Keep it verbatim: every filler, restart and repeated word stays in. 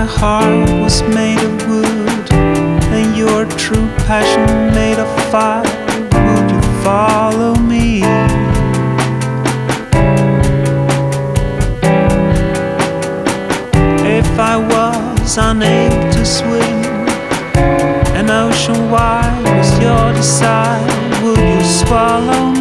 my heart was made of wood, and your true passion made of fire, would you follow me? If I was unable to swim, an ocean wide was your desire, would you swallow me?